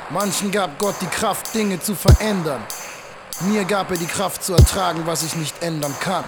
Manchen gab Gott die Kraft, Dinge zu verändern. Mir gab er die Kraft zu ertragen, was ich nicht ändern kann.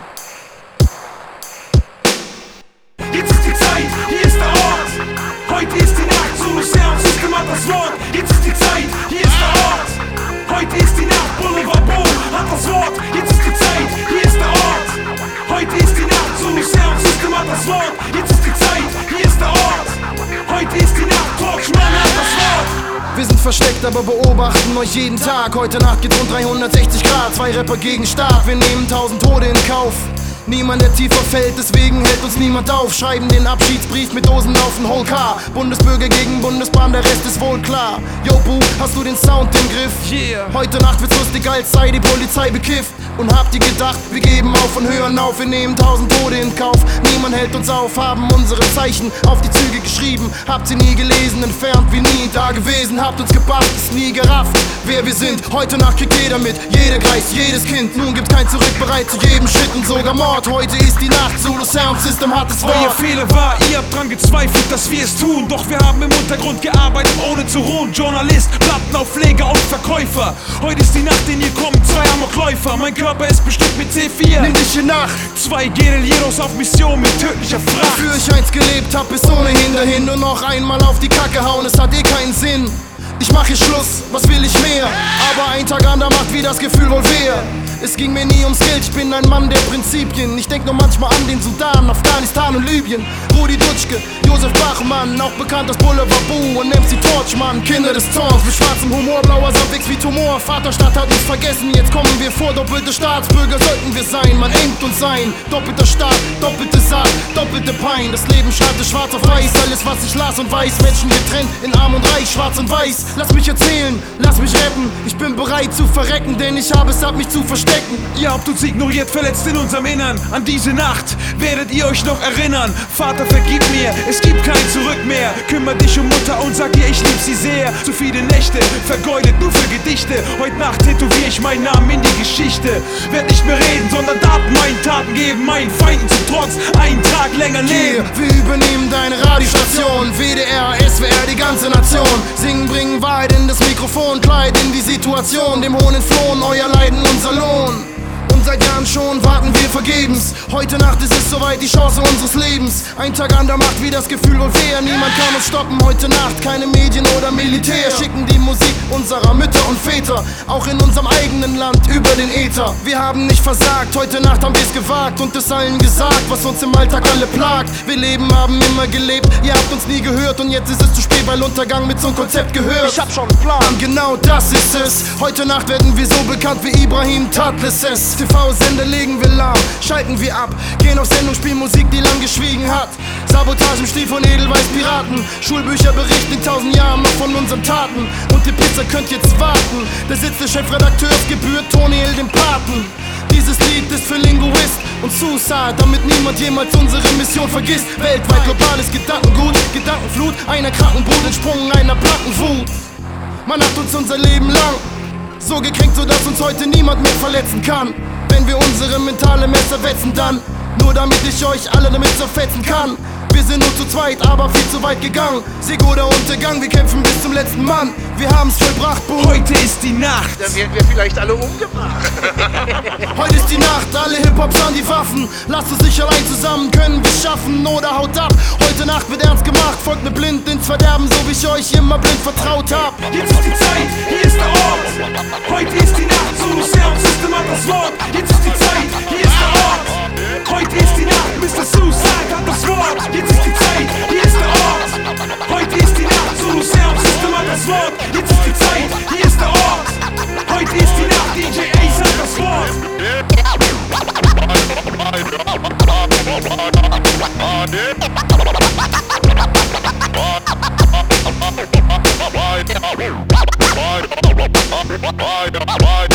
Jetzt ist die Zeit, hier ist der Ort. Heute ist die Nacht, Zulu Sound System hat das Wort. Jetzt ist die Zeit, hier ist der Ort. Heute ist die Nacht, Boulevard Boom hat das Wort. Jetzt ist die Zeit, hier ist der Ort. Heute ist die Nacht, Zulu Sound System hat das Wort. Jetzt ist die Zeit, hier ist der Ort. Heute ist die Nacht, Torchman hat das Wort. Wir sind versteckt, aber beobachten euch jeden Tag. Heute Nacht geht rund 360 Grad, 2 Rapper gegen Staat. Wir nehmen 1000 Tode in Kauf. Niemand, der tiefer fällt, deswegen hält uns niemand auf. Schreiben den Abschiedsbrief mit Dosen auf den Whole Car. Bundesbürger gegen Bundesbahn, der Rest ist wohl klar. Yo, Boo, hast du den Sound im Griff? Yeah. Heute Nacht wird's lustig, als sei die Polizei bekifft. Und habt ihr gedacht, wir geben auf und hören auf? Wir nehmen 1000 Tode in Kauf. Niemand hält uns auf, haben unsere Zeichen auf die Züge geschrieben. Habt sie nie gelesen, entfernt wie nie da gewesen. Habt uns gepasst, ist nie gerafft, wer wir sind. Heute Nacht kriegt jeder mit, jeder Geist, jedes Kind. Nun gibt's kein Zurück, bereit zu jedem Shit und sogar Mord. Heute ist die Nacht, Zulu Sound System hat es Wort. Euer Fehler war, ihr habt dran gezweifelt, dass wir es tun. Doch wir haben im Untergrund gearbeitet, ohne zu ruhen. Journalist, Plattenaufleger und Verkäufer. Heute ist die Nacht, in ihr kommen 2 Amokläufer. Mein Körper ist bestimmt mit C4. Nimm dich in Nacht. 2 Guerilleros auf Mission mit tödlicher Fracht. Für ich einst gelebt hab, bis ohnehin dahin. Und noch einmal auf die Kacke hauen, es hat eh keinen Sinn. Ich mach hier Schluss, was will ich mehr? Aber ein Tag an der Macht, wie das Gefühl wohl wär. Es ging mir nie ums Geld, ich bin ein Mann der Prinzipien. Ich denk nur manchmal an den Sudan, Afghanistan und Libyen. Rudi Dutschke, Josef Bachmann, auch bekannt als Boulevard Boo und MC Torchman. Kinder des Zorns, mit schwarzem Humor, blauer Sand wächst wie Tumor. Vaterstadt hat uns vergessen, jetzt kommen wir vor. Doppelte Staatsbürger sollten wir sein, man engt uns ein. Doppelter Staat, doppelte Saat, doppelte Pein. Das Leben schreibt es schwarz auf weiß, alles was ich las und weiß. Menschen getrennt in arm und reich, schwarz und weiß. Lass mich erzählen, lass mich rappen. Ich bin bereit zu verrecken, denn ich habe es ab, mich zu verstecken. Ihr habt uns ignoriert, verletzt in unserem Innern. An diese Nacht werdet ihr euch noch erinnern. Vater, vergib mir, es gibt kein Zurück mehr. Kümmer dich um Mutter und sag ihr, ich lieb sie sehr. Zu viele Nächte, vergeudet nur für Gedichte. Heute Nacht tätowier ich meinen Namen in die Geschichte. Werd nicht mehr reden, sondern Daten meinen Taten geben. Meinen Feinden zum Trotz, einen Tag länger leben. Wir übernehmen deine Radiostation. WDR, SWR, die ganze Nation. Singen, bringen Wahrheit in das Mikrofon. Kleid in die Situation, dem Hohn entflohen. Euer Leiden, unser Lohn. Und seit Jahren schon warten wir vergebens. Heute Nacht ist es soweit, die Chance unseres Lebens. Ein Tag an der Macht, wie das Gefühl wohl wär. Niemand kann uns stoppen, heute Nacht keine Medien oder Militär. Schicken die Musik unserer Mütter und Väter, auch in unserem eigenen Land, über den Äther. Wir haben nicht versagt, heute Nacht haben wir's gewagt und es allen gesagt, was uns im Alltag alle plagt. Wir leben, haben immer gelebt, ihr habt uns nie gehört und jetzt ist es zu spät, weil Untergang mit zum Konzept gehört. Ich hab schon einen Plan. Genau das ist es. Heute Nacht werden wir so bekannt wie Ibrahim Tatlises. TV-Sender legen wir lahm, schalten wir ab, gehen auf Sendung, spielen Musik, die lang geschwiegen hat. Sabotage im Stil von Edelweiß Piraten. Schulbücher berichten in 1000 Jahren noch von unseren Taten. Und die Pizza könnt jetzt warten. Der Sitz des Chefredakteurs gebührt Tony Hill dem Paten. Dieses Lied ist für Linguist und Suicide, damit niemand jemals unsere Mission vergisst. Weltweit globales Gedankengut, Gedankenflut, einer kranken Brut entsprungen einer Plattenwut. Man hat uns unser Leben lang so gekränkt, sodass uns heute niemand mehr verletzen kann. Wenn wir unsere mentale Messer wetzen, dann nur damit ich euch alle damit zerfetzen kann. Wir sind nur zu zweit, aber viel zu weit gegangen. Sieg oder Untergang, wir kämpfen bis zum letzten Mann. Wir haben's vollbracht, Boom. Heute ist die Nacht. Dann werden wir vielleicht alle umgebracht. Heute ist die Nacht, alle Hip-Hops an die Waffen. Lasst uns nicht allein zusammen, können wir's schaffen oder haut ab. Heute Nacht wird ernst gemacht, folgt mir blind ins Verderben, so wie ich euch immer blind vertraut hab. Jetzt ist die Zeit, hier ist der Ort. Heute ist die Nacht, Zulu Sound System hat das Wort. Jetzt ist die Zeit, hier ist der Ort. Heute ist die Nacht, Mr. Suicide hat das Wort. Jetzt ist die Zeit, hier ist der Ort. Heute ist die Nacht, Zulu Sound System hat das Wort. Jetzt ist die Zeit, hier ist der Ort. Heute ist die Nacht, DJ Ace hat das Wort. Why?